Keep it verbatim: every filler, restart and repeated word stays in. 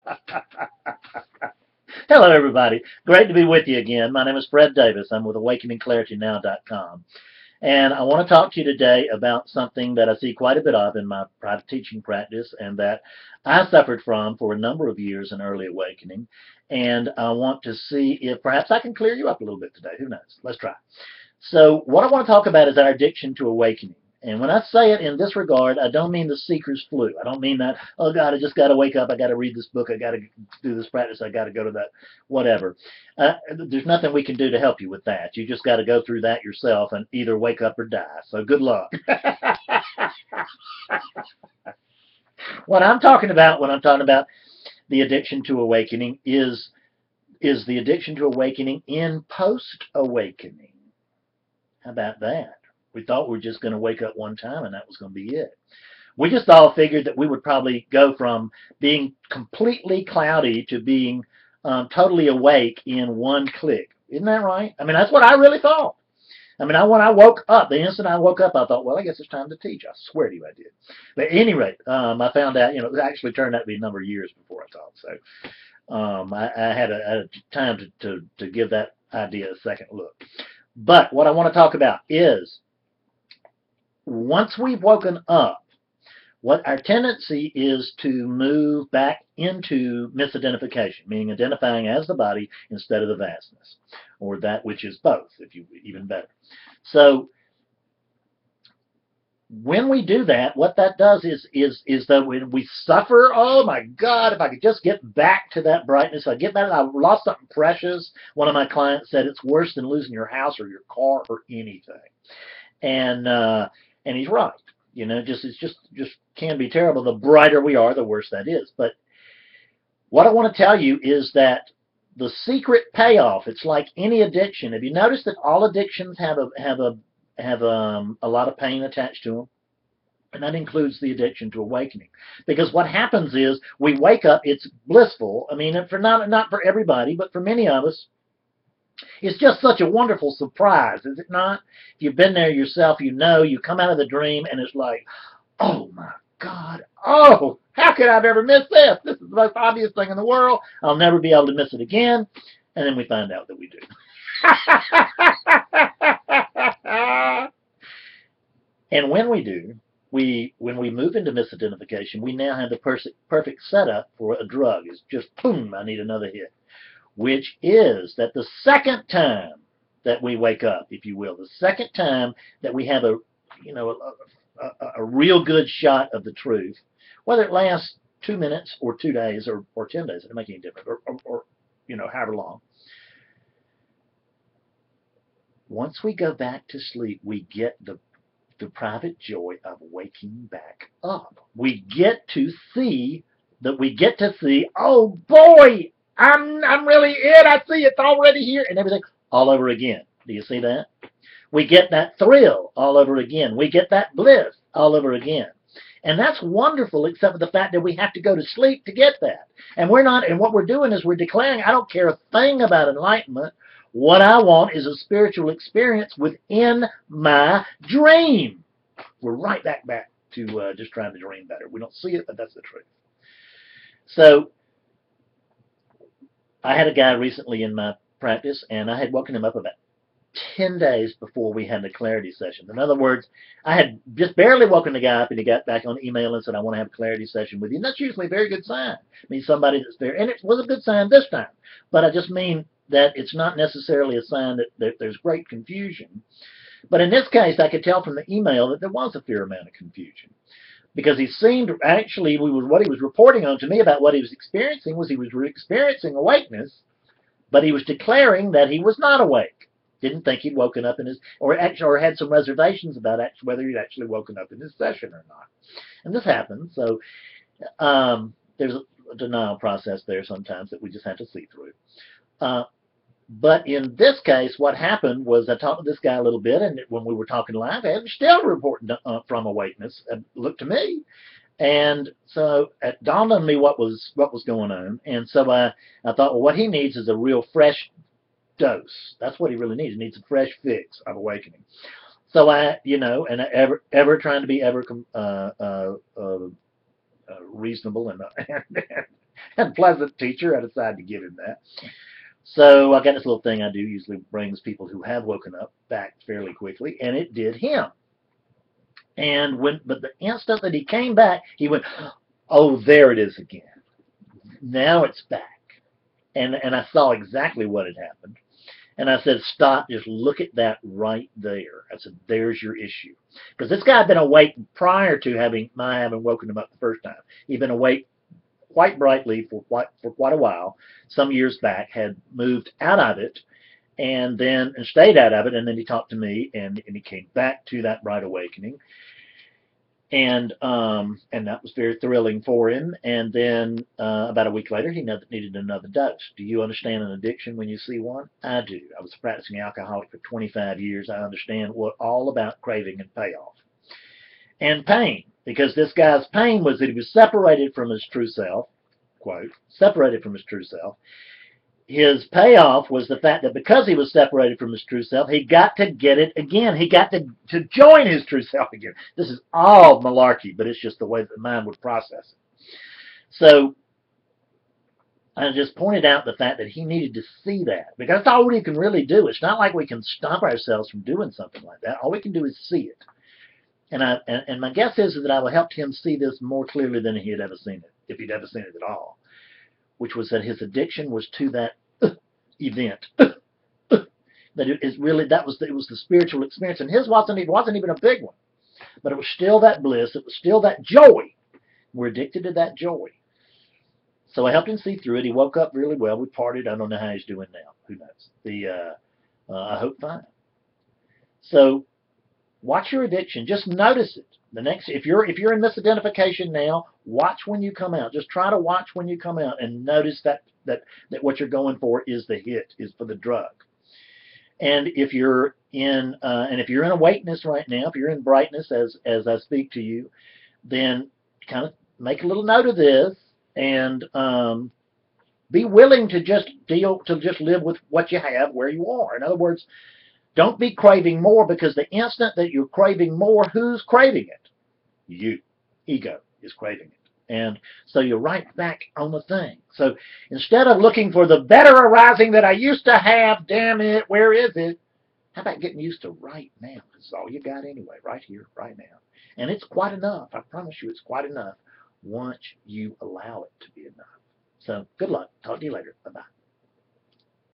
Hello, everybody. Great to be with you again. My name is Fred Davis. I'm with awakening clarity now dot com. And I want to talk to you today about something that I see quite a bit of in my private teaching practice and that I suffered from for a number of years in early awakening. And I want to see if perhaps I can clear you up a little bit today. Who knows? Let's try. So what I want to talk about is our addiction to awakening. And when I say it in this regard, I don't mean the seeker's flu. I don't mean that, oh God, I just got to wake up, I got to read this book, I got to do this practice, I got to go to that, whatever. Uh, there's nothing we can do to help you with that. You just got to go through that yourself and either wake up or die. So good luck. What I'm talking about when I'm talking about the addiction to awakening is, is the addiction to awakening in post-awakening. How about that? We thought we were just going to wake up one time and that was going to be it. We just all figured that we would probably go from being completely cloudy to being um, totally awake in one click. Isn't that right? I mean, that's what I really thought. I mean, I, when I woke up, the instant I woke up, I thought, well, I guess it's time to teach. I swear to you I did. But at any rate, um, I found out, you know, it actually turned out to be a number of years before I thought. So um, I, I had a, a time to, to, to give that idea a second look. But what I want to talk about is once we've woken up, what our tendency is to move back into misidentification, meaning identifying as the body instead of the vastness, or that which is both, if you even better. So when we do that, what that does is is is that when we suffer, oh my God, if I could just get back to that brightness, I get back, I lost something precious. One of my clients said it's worse than losing your house or your car or anything, and uh, and he's right. You know, just it's just just can be terrible. The brighter we are, the worse that is. But what I want to tell you is that the secret payoff. It's like any addiction. Have you noticed that all addictions have a have a have um, a lot of pain attached to them? And that includes the addiction to awakening. Because what happens is we wake up, it's blissful. I mean, for not not for everybody, but for many of us, it's just such a wonderful surprise, is it not? If you've been there yourself, you know, you come out of the dream and it's like, oh my God, oh, how could I have ever missed this? This is the most obvious thing in the world. I'll never be able to miss it again. And then we find out that we do. And when we do, we when we move into misidentification, we now have the perfect setup for a drug. It's just, boom, I need another hit. Which is that the second time that we wake up, if you will, the second time that we have a, you know, a, a, a real good shot of the truth, whether it lasts two minutes or two days or, or ten days, it doesn't make any difference, or, or, or, you know, however long. Once we go back to sleep, we get the the private joy of waking back up. We get to see that we get to see, oh boy, I'm I'm really it. I see it's already here and everything all over again. Do you see that? We get that thrill all over again. We get that bliss all over again. And that's wonderful, except for the fact that we have to go to sleep to get that. And we're not, and what we're doing is we're declaring, I don't care a thing about enlightenment. What I want is a spiritual experience within my dream. We're right back back to uh, just trying to dream better. We don't see it, but that's the truth. So I had a guy recently in my practice, and I had woken him up about ten days before we had the clarity session. In other words, I had just barely woken the guy up, and he got back on email and said, I want to have a clarity session with you. And that's usually a very good sign. It means somebody that's there, and it was a good sign this time. But I just mean that it's not necessarily a sign that, that there's great confusion. But in this case, I could tell from the email that there was a fair amount of confusion. Because he seemed, actually, we was, what he was reporting on to me about what he was experiencing was he was experiencing awakeness, but he was declaring that he was not awake. Didn't think he'd woken up in his, or actually, or had some reservations about actually whether he'd actually woken up in his session or not. And this happens, so um, there's a denial process there sometimes that we just have to see through. Uh, But in this case, what happened was I talked to this guy a little bit, and when we were talking live, I was still reporting uh, from awakeness. It looked to me, and so it dawned on me what was what was going on. And so I I thought, well, what he needs is a real fresh dose. That's what he really needs. He needs a fresh fix of awakening. So I, you know, and ever ever trying to be ever uh, uh, uh, uh, reasonable and, and and pleasant teacher. I decided to give him that. So I got this little thing I do, usually brings people who have woken up back fairly quickly, and it did him. And when, but the instant that he came back, he went, "Oh, there it is again. Now it's back." And and I saw exactly what had happened. And I said, "Stop, just look at that right there." I said, "There's your issue." Because this guy had been awake prior to having my having woken him up the first time. He'd been awake quite brightly for quite for quite a while. Some years back, had moved out of it, and then and stayed out of it. And then he talked to me, and, and he came back to that bright awakening. And um, and that was very thrilling for him. And then uh, about a week later, he needed another dose. Do you understand an addiction when you see one? I do. I was a practicing alcoholic for twenty-five years. I understand what all about craving and payoff and pain, because this guy's pain was that he was separated from his true self, quote, separated from his true self. His payoff was the fact that because he was separated from his true self, he got to get it again. He got to, to join his true self again. This is all malarkey, but it's just the way that the mind would process it. So I just pointed out the fact that he needed to see that, because that's all we can really do. It's not like we can stop ourselves from doing something like that. All we can do is see it. And I and, and my guess is that I will help him see this more clearly than he had ever seen it, if he'd ever seen it at all, which was that his addiction was to that uh, event. Uh, uh, that it is really that was the, it was the spiritual experience, and his wasn't it wasn't even a big one, but it was still that bliss. It was still that joy. We're addicted to that joy. So I helped him see through it. He woke up really well. We partied. I don't know how he's doing now. Who knows? The uh, uh, I hope fine. So watch your addiction. Just notice it. The next, if you're if you're in misidentification now, watch when you come out. Just try to watch when you come out and notice that that that what you're going for is the hit, is for the drug. And if you're in uh, and if you're in awakeness right now, if you're in brightness as as I speak to you, then kind of make a little note of this and um, be willing to just deal to just live with what you have where you are. In other words, don't be craving more, because the instant that you're craving more, who's craving it? You. Ego is craving it. And so you're right back on the thing. So instead of looking for the better arising that I used to have, damn it, where is it? How about getting used to right now? It's all you got anyway, right here, right now. And it's quite enough. I promise you it's quite enough once you allow it to be enough. So good luck. Talk to you later. Bye-bye.